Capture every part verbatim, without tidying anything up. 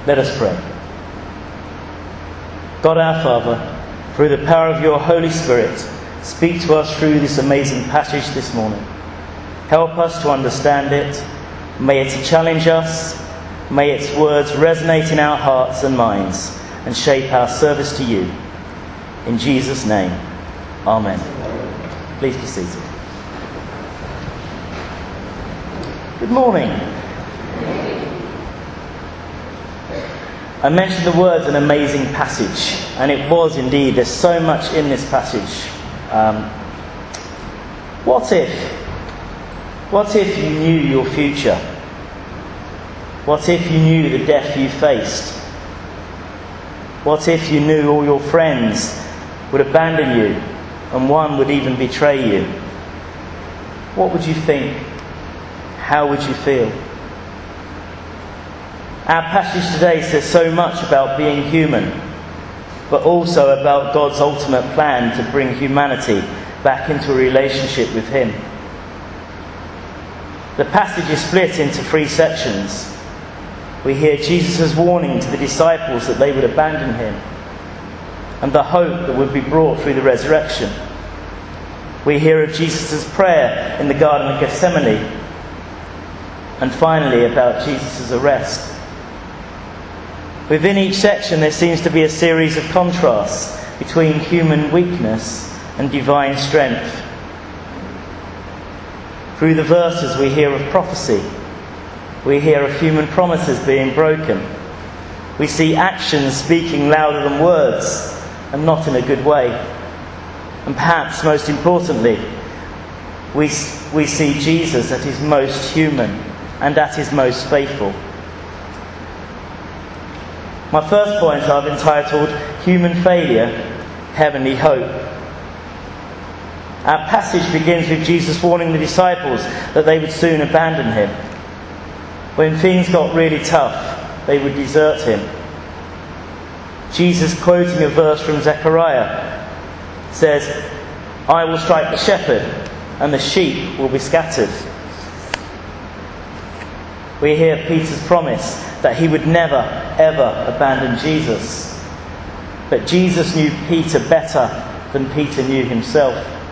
Let us pray. God our Father, through the power of your Holy Spirit, speak to us through this amazing passage this morning. Help us to understand it. May it challenge us. May its words resonate in our hearts and minds and shape our service to you. In Jesus' name, Amen. Please be seated. Good morning. I mentioned the words an amazing passage, and it was indeed. There's so much in this passage. Um, what if, what if you knew your future? What if you knew the death you faced? What if you knew all your friends would abandon you, and one would even betray you? What would you think? How would you feel? Our passage today says so much about being human, but also about God's ultimate plan to bring humanity back into a relationship with Him. The passage is split into three sections. We hear Jesus' warning to the disciples that they would abandon Him, and the hope that would be brought through the resurrection. We hear of Jesus' prayer in the Garden of Gethsemane, and finally about Jesus' arrest. Within each section there seems to be a series of contrasts between human weakness and divine strength. Through the verses we hear of prophecy. We hear of human promises being broken. We see actions speaking louder than words, and not in a good way. And perhaps most importantly, we, we see Jesus at his most human and at his most faithful. My first point I've entitled Human Failure, Heavenly Hope. Our passage begins with Jesus warning the disciples that they would soon abandon him. When things got really tough, they would desert him. Jesus, quoting a verse from Zechariah, says, "I will strike the shepherd, and the sheep will be scattered." We hear Peter's promise that he would never, ever abandon Jesus. But Jesus knew Peter better than Peter knew himself.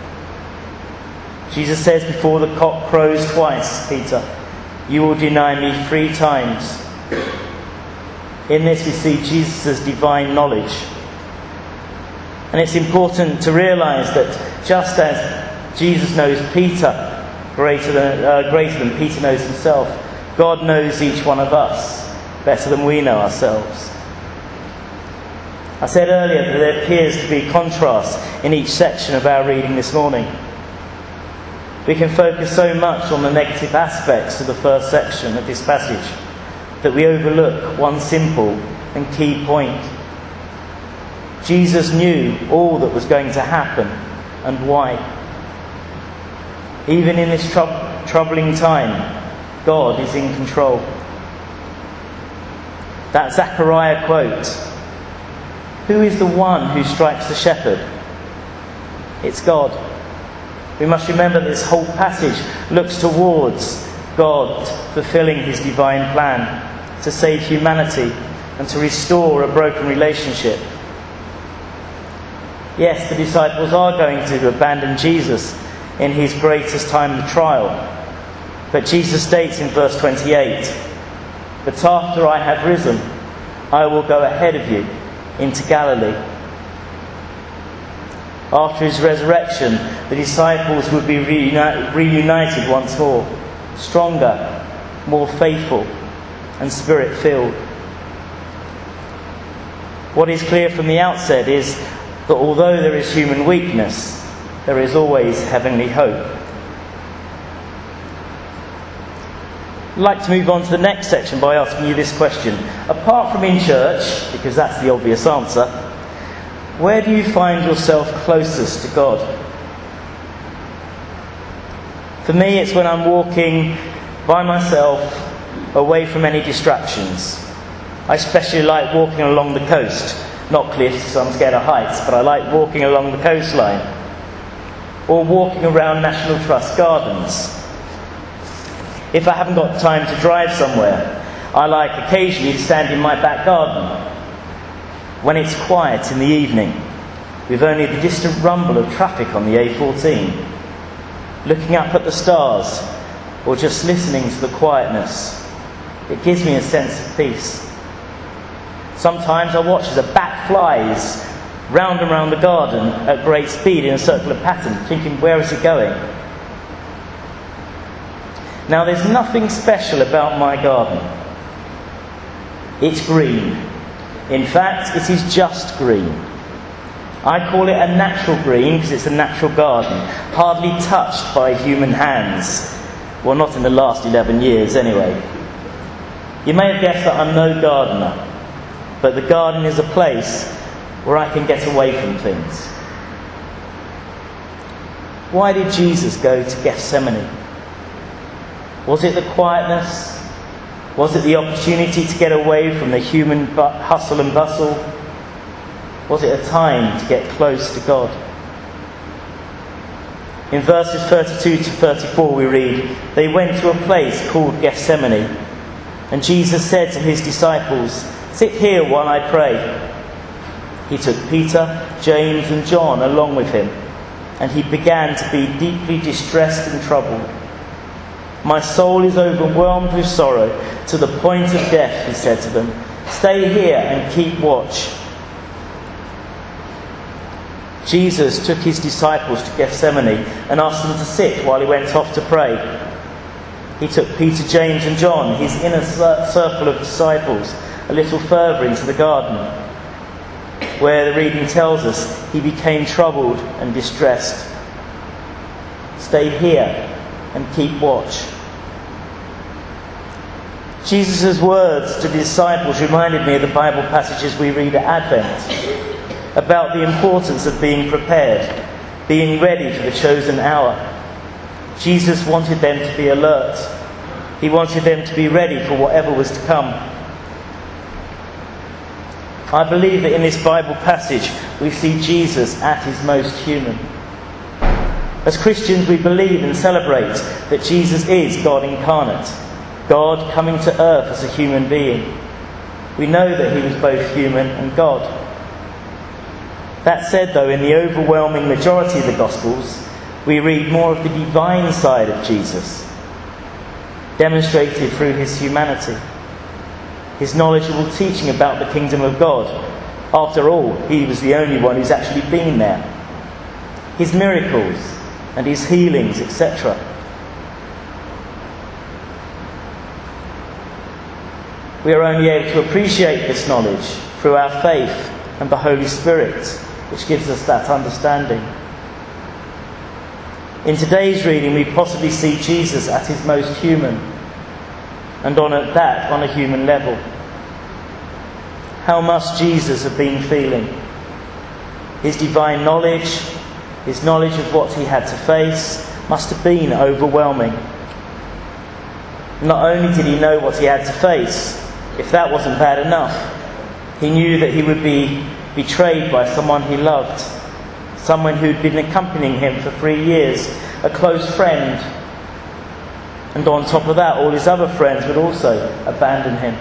Jesus says, "Before the cock crows twice, Peter, you will deny me three times." In this we see Jesus' divine knowledge. And it's important to realise that just as Jesus knows Peter greater than, uh, greater than Peter knows himself, God knows each one of us better than we know ourselves. I said earlier that there appears to be contrast in each section of our reading this morning. We can focus so much on the negative aspects of the first section of this passage that we overlook one simple and key point. Jesus knew all that was going to happen and why. Even in this tr- troubling time, God is in control. That Zechariah quote, "Who is the one who strikes the shepherd?" It's God. We must remember that this whole passage looks towards God fulfilling his divine plan to save humanity and to restore a broken relationship. Yes, the disciples are going to abandon Jesus in his greatest time of trial. But Jesus states in verse twenty-eight, "But after I have risen, I will go ahead of you into Galilee." After his resurrection, the disciples would be reuni- reunited once more, stronger, more faithful, and spirit-filled. What is clear from the outset is that although there is human weakness, there is always heavenly hope. I'd like to move on to the next section by asking you this question. Apart from in church, because that's the obvious answer, where do you find yourself closest to God? For me, it's when I'm walking by myself, away from any distractions. I especially like walking along the coast. Not cliffs, so I'm scared of heights, but I like walking along the coastline. Or walking around National Trust gardens. If I haven't got time to drive somewhere, I like occasionally to stand in my back garden when it's quiet in the evening, with only the distant rumble of traffic on the A fourteen, looking up at the stars or just listening to the quietness. It gives me a sense of peace. Sometimes I watch as a bat flies round and round the garden at great speed in a circular pattern, thinking, where is it going? Now, there's nothing special about my garden. It's green. In fact, it is just green. I call it a natural green because it's a natural garden, hardly touched by human hands. Well, not in the last eleven years anyway. You may have guessed that I'm no gardener, but the garden is a place where I can get away from things. Why did Jesus go to Gethsemane? Was it the quietness? Was it the opportunity to get away from the human hustle and bustle? Was it a time to get close to God? In verses thirty-two to thirty-four we read, "They went to a place called Gethsemane, and Jesus said to his disciples, 'Sit here while I pray.' He took Peter, James and John along with him, and he began to be deeply distressed and troubled. 'My soul is overwhelmed with sorrow to the point of death,' he said to them. 'Stay here and keep watch.'" Jesus took his disciples to Gethsemane and asked them to sit while he went off to pray. He took Peter, James and John, his inner circle of disciples, a little further into the garden, where the reading tells us he became troubled and distressed. "Stay here and keep watch." Jesus' words to the disciples reminded me of the Bible passages we read at Advent, about the importance of being prepared, being ready for the chosen hour. Jesus wanted them to be alert. He wanted them to be ready for whatever was to come. I believe that in this Bible passage we see Jesus at his most human. As Christians, we believe and celebrate that Jesus is God incarnate, God coming to earth as a human being. We know that he was both human and God. That said, though, in the overwhelming majority of the Gospels, we read more of the divine side of Jesus, demonstrated through his humanity, his knowledgeable teaching about the kingdom of God. After all, he was the only one who's actually been there. His miracles and his healings, et cetera. We are only able to appreciate this knowledge through our faith and the Holy Spirit, which gives us that understanding. In today's reading, we possibly see Jesus at his most human, and on at that on a human level. How must Jesus have been feeling? His divine knowledge, his knowledge of what he had to face, must have been overwhelming. Not only did he know what he had to face, if that wasn't bad enough, he knew that he would be betrayed by someone he loved, someone who'd been accompanying him for three years, a close friend. And on top of that, all his other friends would also abandon him.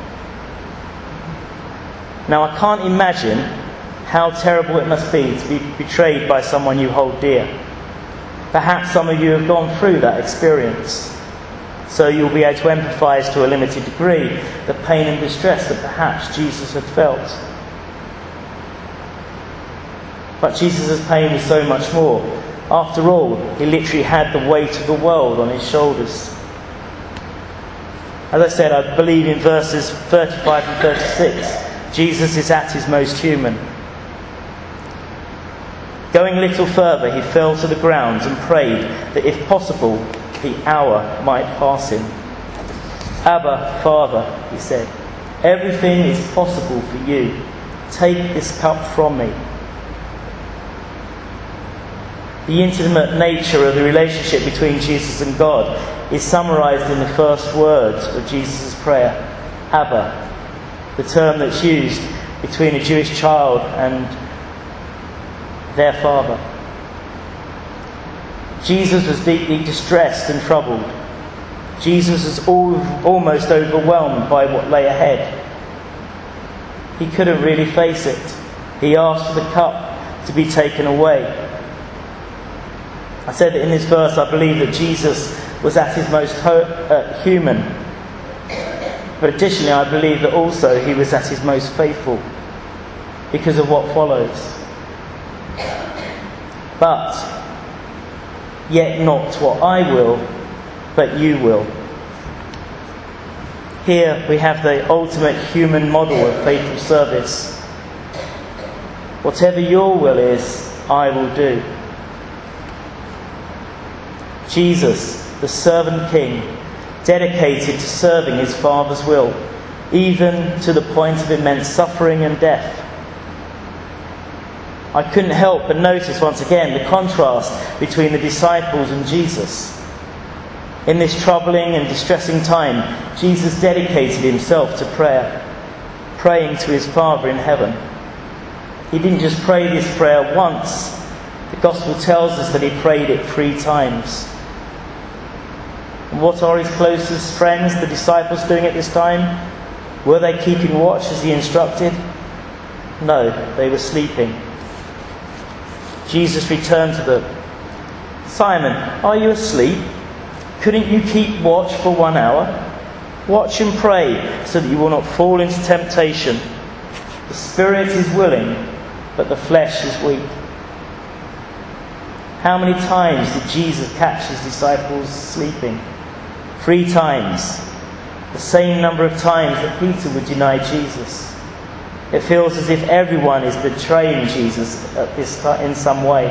Now, I can't imagine how terrible it must be to be betrayed by someone you hold dear. Perhaps some of you have gone through that experience, so you'll be able to empathise to a limited degree the pain and distress that perhaps Jesus had felt. But Jesus' pain was so much more. After all, he literally had the weight of the world on his shoulders. As I said, I believe in verses thirty-five and thirty-six, Jesus is at his most human. Going a little further, he fell to the ground and prayed that if possible, the hour might pass him. "Abba, Father," he said, "everything is possible for you. Take this cup from me." The intimate nature of the relationship between Jesus and God is summarised in the first words of Jesus' prayer, Abba, the term that's used between a Jewish child and their father. Jesus was deeply distressed and troubled. Jesus was all, almost overwhelmed by what lay ahead. He couldn't really face it. He asked for the cup to be taken away. I said that in this verse I believe that Jesus was at his most ho- uh, human. But additionally I believe that also he was at his most faithful because of what follows. But, yet not what I will, but you will. Here we have the ultimate human model of faithful service. Whatever your will is, I will do. Jesus, the servant king, dedicated to serving his Father's will, even to the point of immense suffering and death. I couldn't help but notice once again the contrast between the disciples and Jesus. In this troubling and distressing time, Jesus dedicated himself to prayer, praying to his Father in heaven. He didn't just pray this prayer once. The Gospel tells us that he prayed it three times. And what are his closest friends, the disciples, doing at this time? Were they keeping watch as he instructed? No, they were sleeping. Jesus returned to them. Simon, are you asleep? Couldn't you keep watch for one hour? Watch and pray so that you will not fall into temptation. The spirit is willing, but the flesh is weak. How many times did Jesus catch his disciples sleeping? Three times. The same number of times that Peter would deny Jesus. It feels as if everyone is betraying Jesus at this time in some way.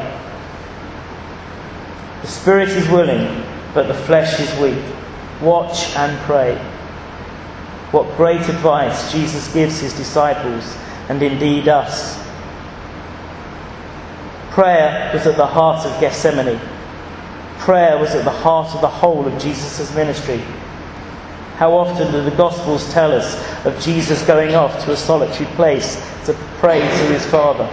The spirit is willing, but the flesh is weak. Watch and pray. What great advice Jesus gives his disciples, and indeed us. Prayer was at the heart of Gethsemane. Prayer was at the heart of the whole of Jesus' ministry. How often do the Gospels tell us of Jesus going off to a solitary place to pray to his Father?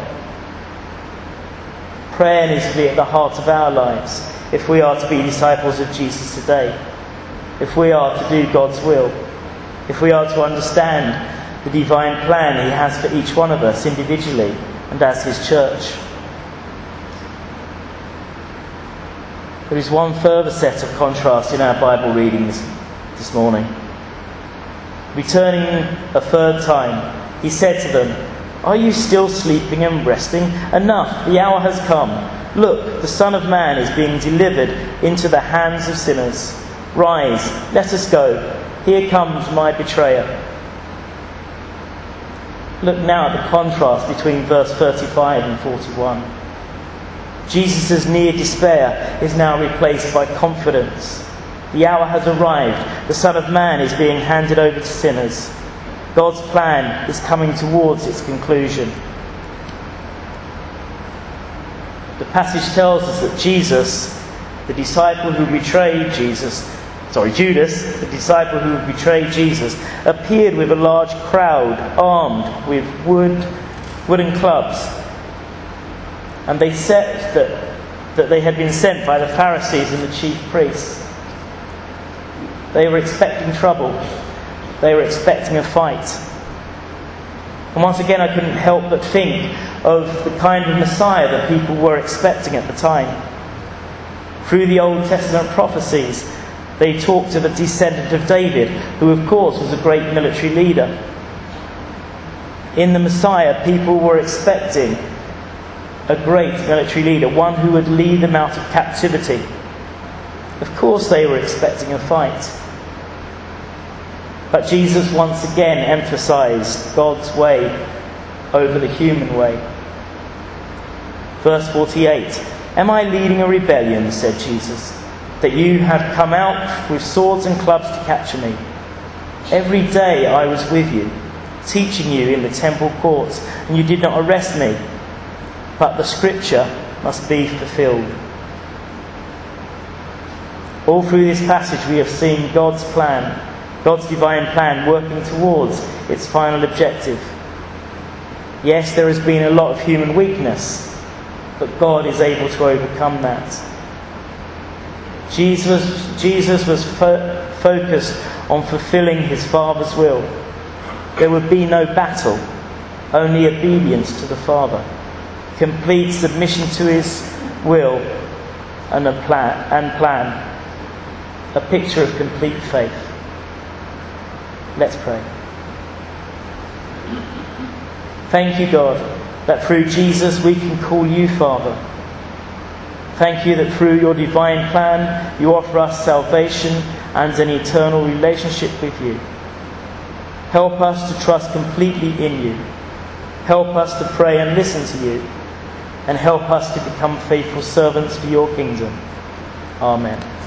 Prayer needs to be at the heart of our lives if we are to be disciples of Jesus today, if we are to do God's will, if we are to understand the divine plan he has for each one of us individually and as his church. There is one further set of contrasts in our Bible readings this morning. Returning a third time, he said to them, "Are you still sleeping and resting? Enough, the hour has come. Look, the Son of Man is being delivered into the hands of sinners. Rise, let us go. Here comes my betrayer." Look now at the contrast between verse thirty-five and forty-one. Jesus' near despair is now replaced by confidence. The hour has arrived. The Son of Man is being handed over to sinners. God's plan is coming towards its conclusion. The passage tells us that Jesus, the disciple who betrayed Jesus, sorry, Judas, the disciple who betrayed Jesus, appeared with a large crowd armed with wood, wooden clubs. And they said that, that they had been sent by the Pharisees and the chief priests. They were expecting trouble. They were expecting a fight. And once again, I couldn't help but think of the kind of Messiah that people were expecting at the time. Through the Old Testament prophecies, they talked of a descendant of David, who of course was a great military leader. In the Messiah, people were expecting a great military leader, one who would lead them out of captivity. Of course they were expecting a fight. But Jesus once again emphasized God's way over the human way. Verse forty-eight, "Am I leading a rebellion," said Jesus, "that you have come out with swords and clubs to capture me? Every day I was with you, teaching you in the temple courts, and you did not arrest me. But the scripture must be fulfilled." All through this passage we have seen God's plan, God's divine plan working towards its final objective. Yes, there has been a lot of human weakness, but God is able to overcome that. Jesus, Jesus was fo- focused on fulfilling his Father's will. There would be no battle, only obedience to the Father, complete submission to his will and a plan, and plan, a picture of complete faith. Let's pray. Thank you, God, that through Jesus we can call you Father. Thank you that through your divine plan you offer us salvation and an eternal relationship with you. Help us to trust completely in you. Help us to pray and listen to you. And help us to become faithful servants for your kingdom. Amen.